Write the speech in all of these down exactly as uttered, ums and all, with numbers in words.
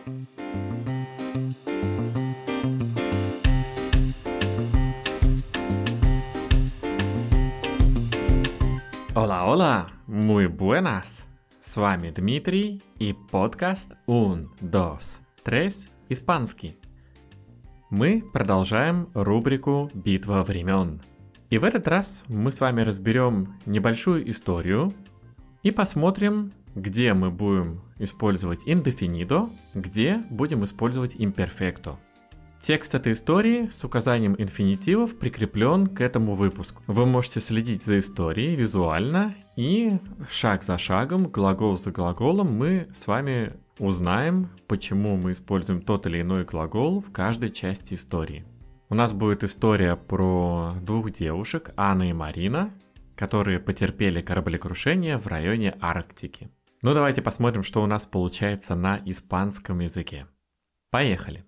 Hola, hola, muy buenas! С вами Дмитрий и подкаст un, dos, tres, испанский. Мы продолжаем рубрику «Битва времен». И в этот раз мы с вами разберем небольшую историю и посмотрим, где мы будем использовать indefinido, где будем использовать imperfecto. Текст этой истории с указанием инфинитивов прикреплен к этому выпуску. Вы можете следить за историей визуально, и шаг за шагом, глагол за глаголом мы с вами узнаем, почему мы используем тот или иной глагол в каждой части истории. У нас будет история про двух девушек, Анна и Марина, которые потерпели кораблекрушение в районе Арктики. Ну давайте посмотрим, что у нас получается на испанском языке. Поехали!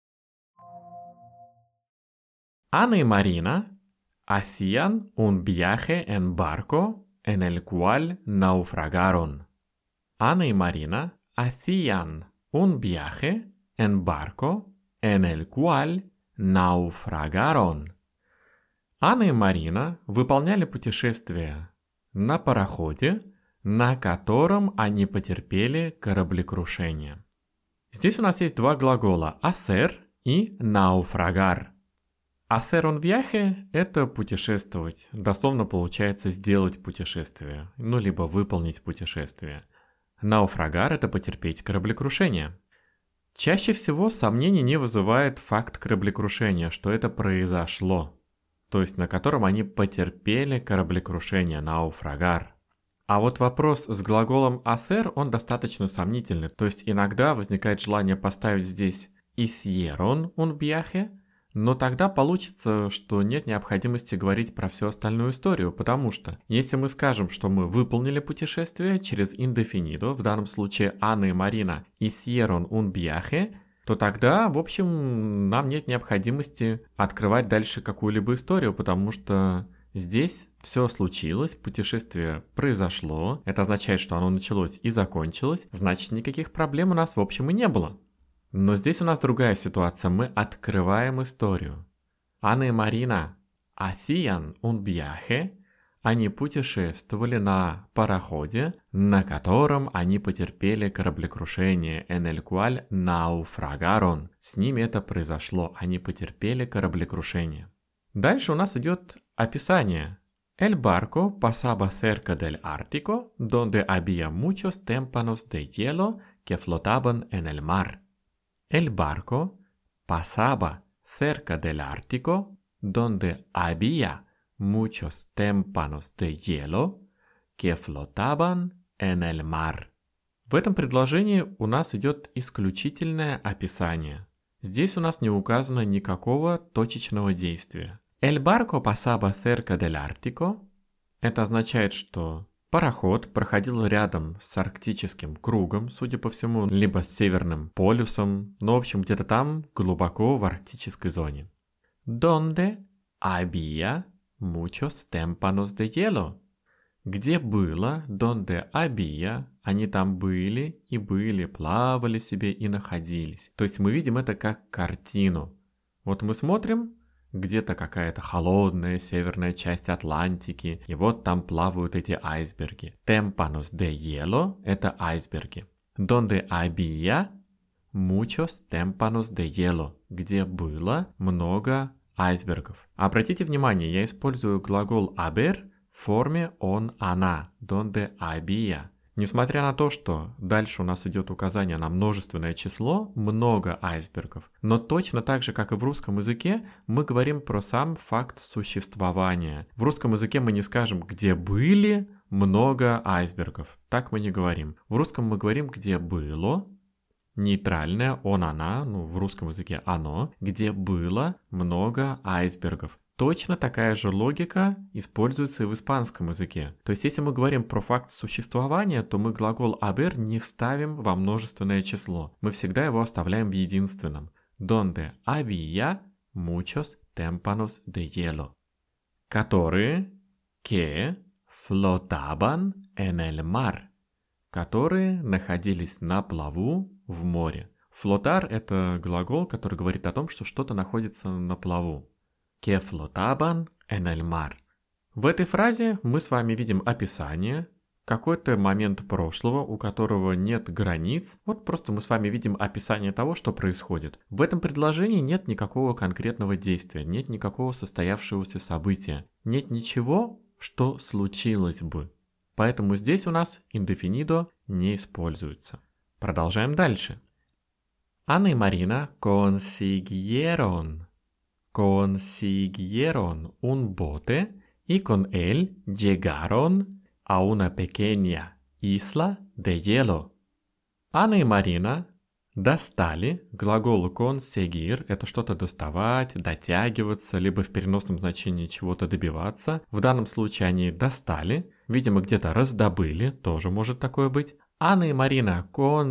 Ana y Marina hacían un viaje en barco en el cual naufragaron. Ana y Marina hacían un viaje en barco en el cual naufragaron. Анна и Марина выполняли путешествие на пароходе, на котором они потерпели кораблекрушение. Здесь у нас есть два глагола hacer и naufragar. Hacer un viaje – это путешествовать. Дословно получается сделать путешествие, ну либо выполнить путешествие. Naufragar – это потерпеть кораблекрушение. Чаще всего сомнений не вызывает факт кораблекрушения, что это произошло, то есть на котором они потерпели кораблекрушение, naufragar. А вот вопрос с глаголом hacer, он достаточно сомнительный, то есть иногда возникает желание поставить здесь hicieron un viaje, но тогда получится, что нет необходимости говорить про всю остальную историю, потому что если мы скажем, что мы выполнили путешествие через indefinido, в данном случае Анна и Марина hicieron un viaje, то тогда, в общем, нам нет необходимости открывать дальше какую-либо историю, потому что здесь все случилось, путешествие произошло, это означает, что оно началось и закончилось, значит, никаких проблем у нас в общем и не было. Но здесь у нас другая ситуация, мы открываем историю. Анна и Марина hacían un viaje, они путешествовали на пароходе, на котором они потерпели кораблекрушение, en el cual naufragaron. С ними это произошло, они потерпели кораблекрушение. Дальше у нас идет описание. El barco pasaba cerca del Ártico, donde había muchos témpanos de hielo que flotaban en el mar. El barco pasaba cerca del Ártico, donde había muchos témpanos de hielo que flotaban en el mar. В этом предложении у нас идет исключительное описание. Здесь у нас не указано никакого точечного действия. El barco pasaba cerca del Ártico. Это означает, что пароход проходил рядом с арктическим кругом, судя по всему, либо с северным полюсом, но, в общем, где-то там, глубоко в арктической зоне. Donde había muchos témpanos de hielo. Где было, donde había, они там были и были, плавали себе и находились. То есть мы видим это как картину. Вот мы смотрим, где-то какая-то холодная северная часть Атлантики, и вот там плавают эти айсберги. Témpanos de hielo – это айсберги. Donde había muchos témpanos de hielo, где было много айсбергов. Обратите внимание, я использую глагол haber в форме он, она, donde había. Несмотря на то, что дальше у нас идет указание на множественное число, много айсбергов, но точно так же, как и в русском языке, мы говорим про сам факт существования. В русском языке мы не скажем, где были много айсбергов. Так мы не говорим. В русском мы говорим, где было, нейтральное он, она, ну в русском языке оно, где было много айсбергов. Точно такая же логика используется и в испанском языке. То есть, если мы говорим про факт существования, то мы глагол haber не ставим во множественное число. Мы всегда его оставляем в единственном. Donde había muchos témpanos de hielo. Которые, que, flotaban en el mar. Которые находились на плаву в море. Flotar — это глагол, который говорит о том, что что-то находится на плаву. Que flotaban en el mar. В этой фразе мы с вами видим описание, какой-то момент прошлого, у которого нет границ. Вот просто мы с вами видим описание того, что происходит. В этом предложении нет никакого конкретного действия, нет никакого состоявшегося события, нет ничего, что случилось бы. Поэтому здесь у нас indefinido не используется. Продолжаем дальше. Анна и Марина consiguieron, consiguieron un bote y con él llegaron a una pequeña isla de hielo. Анна и Марина достали, глагол conseguir — это что-то доставать, дотягиваться, либо в переносном значении чего-то добиваться. В данном случае они достали, видимо, где-то раздобыли, тоже может такое быть. Анна и Марина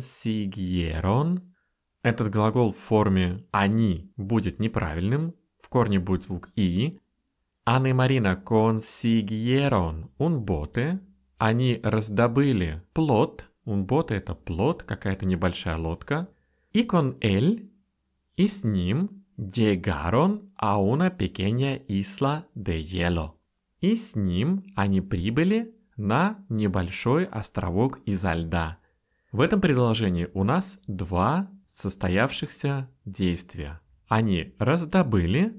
consiguieron. Этот глагол в форме «они» будет неправильным, в корне будет звук «и». Анна и Марина consiguieron un bote. Они раздобыли плот. Un bote — это плот, какая-то небольшая лодка. И con él, и с ним, llegaron a una pequeña isla de hielo. И с ним они прибыли на небольшой островок изо льда. В этом предложении у нас два состоявшихся действия. Они раздобыли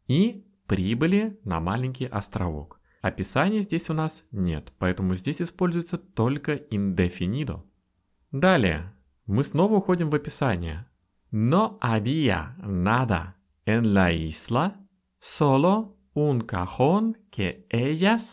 и прибыли на маленький островок. Описания здесь у нас нет, поэтому здесь используется только indefinido. Далее мы снова уходим в описание. No había nada en la isla, solo un cajón que ellas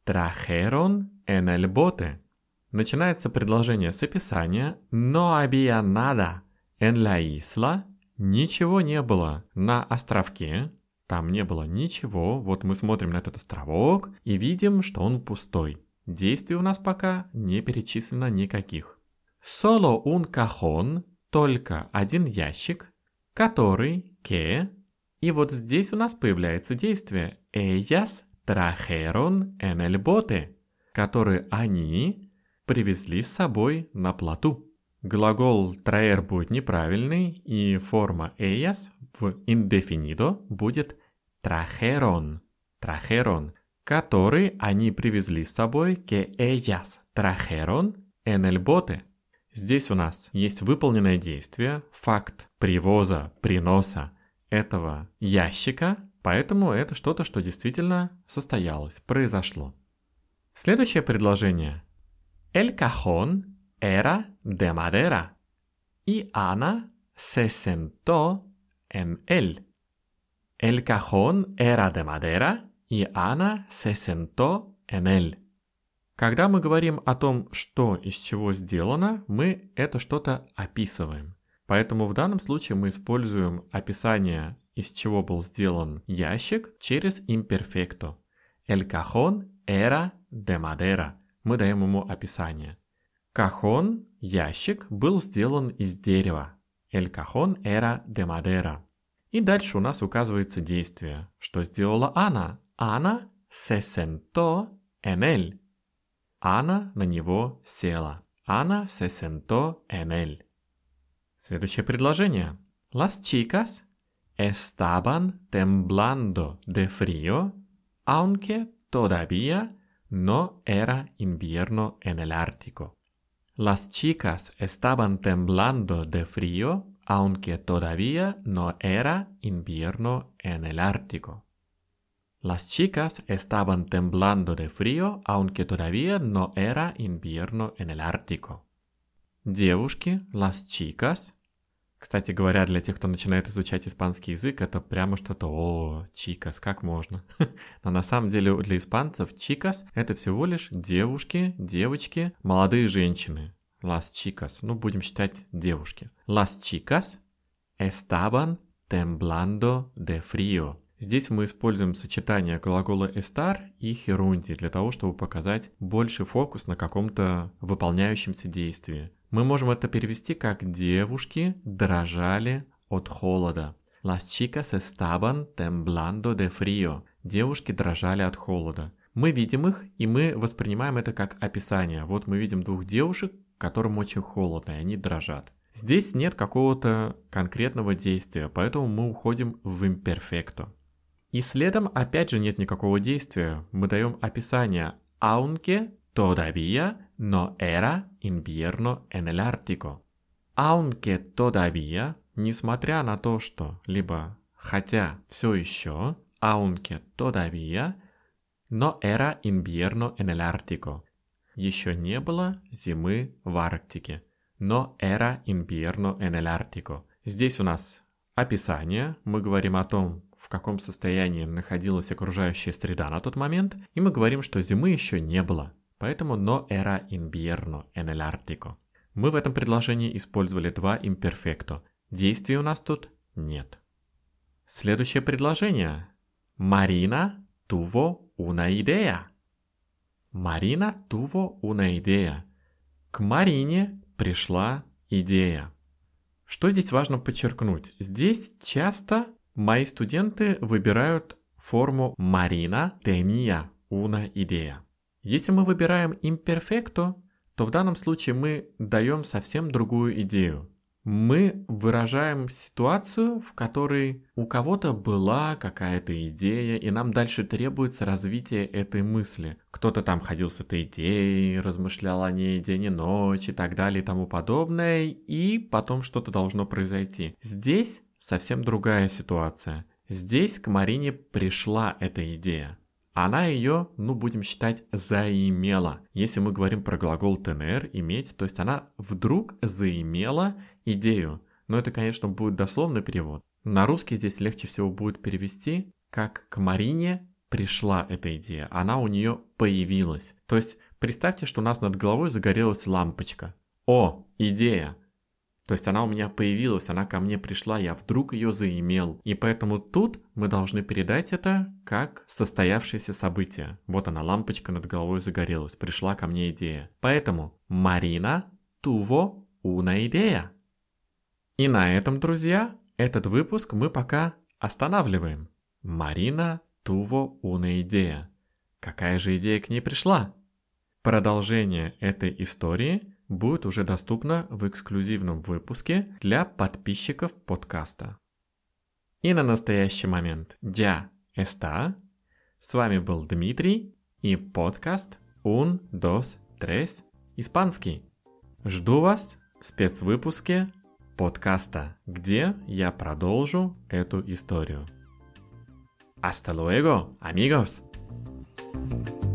trajeron en el bote. Начинается предложение с описания. No había nada en la isla. Ничего не было на островке. Там не было ничего. Вот мы смотрим на этот островок и видим, что он пустой. Действий у нас пока не перечислено никаких. Solo un cajón, только один ящик, который, que, и вот здесь у нас появляется действие ellas trajeron en el bote, который они привезли с собой на плоту. Глагол traer будет неправильный, и форма ellas в indefinido будет trajeron, trajeron, который они привезли с собой, que ellas trajeron en el bote. Здесь у нас есть выполненное действие, факт привоза, приноса этого ящика, поэтому это что-то, что действительно состоялось, произошло. Следующее предложение. El cajón era de madera, y Ana se sentó en él. El cajón era de madera, y Ana se sentó en él. Когда мы говорим о том, что из чего сделано, мы это что-то описываем. Поэтому в данном случае мы используем описание, из чего был сделан ящик, через imperfecto. El cajón era de madera. Мы даем ему описание. Cajon, ящик, был сделан из дерева. El cajón era de madera. И дальше у нас указывается действие. Что сделала Анна? Ana se sentó en él. Анна на него села. Ana se sentó en él. Следующее предложение. Las chicas estaban temblando de frío, aunque todavía no era invierno en el Ártico. Las chicas estaban temblando de frío, aunque todavía no era invierno en el Ártico. Las chicas estaban temblando de frío, aunque todavía no era invierno en el Ártico. Девушки, las chicas. Кстати говоря, для тех, кто начинает изучать испанский язык, это прямо что-то «О, chicas, как можно?» Но на самом деле для испанцев chicas — это всего лишь девушки, девочки, молодые женщины. Las chicas, ну будем считать девушки. Las chicas estaban temblando de frío. Здесь мы используем сочетание глагола estar и gerundio для того, чтобы показать больший фокус на каком-то выполняющемся действии. Мы можем это перевести как «девушки дрожали от холода». Las chicas estaban temblando de frío. Девушки дрожали от холода. Мы видим их, и мы воспринимаем это как описание. Вот мы видим двух девушек, которым очень холодно, и они дрожат. Здесь нет какого-то конкретного действия, поэтому мы уходим в imperfecto. И следом опять же нет никакого действия. Мы даем описание aunque todavía no era invierno en el Ártico. Aunque todavía, несмотря на то, что, либо хотя все еще, aunque todavía no era invierno en el Ártico. Еще не было зимы в Арктике. No era invierno en el Ártico. Здесь у нас описание. Мы говорим о том, в каком состоянии находилась окружающая среда на тот момент, и мы говорим, что зимы еще не было. Поэтому no era invierno en el Ártico. Мы в этом предложении использовали два imperfecto. Действий у нас тут нет. Следующее предложение. Marina tuvo una idea. Marina tuvo una idea. К Марине пришла идея. Что здесь важно подчеркнуть? Здесь часто мои студенты выбирают форму Marina tenía una idea. Если мы выбираем imperfecto, то в данном случае мы даем совсем другую идею. Мы выражаем ситуацию, в которой у кого-то была какая-то идея, и нам дальше требуется развитие этой мысли. Кто-то там ходил с этой идеей, размышлял о ней день и ночь и так далее и тому подобное, и потом что-то должно произойти. Здесь совсем другая ситуация. Здесь к Марине пришла эта идея. Она ее, ну, будем считать, заимела. Если мы говорим про глагол tener, иметь, то есть она вдруг заимела идею. Но это, конечно, будет дословный перевод. На русский здесь легче всего будет перевести, как к Марине пришла эта идея. Она у нее появилась. То есть представьте, что у нас над головой загорелась лампочка. О, идея! То есть она у меня появилась, она ко мне пришла, я вдруг ее заимел. И поэтому тут мы должны передать это как состоявшееся событие. Вот она, лампочка над головой загорелась, пришла ко мне идея. Поэтому Marina tuvo una idea. И на этом, друзья, этот выпуск мы пока останавливаем. Marina tuvo una idea. Какая же идея к ней пришла? Продолжение этой истории будет уже доступно в эксклюзивном выпуске для подписчиков подкаста. И на настоящий момент ya está. С вами был Дмитрий и подкаст un, dos, tres испанский. Жду вас в спецвыпуске подкаста, где я продолжу эту историю. Hasta luego, amigos!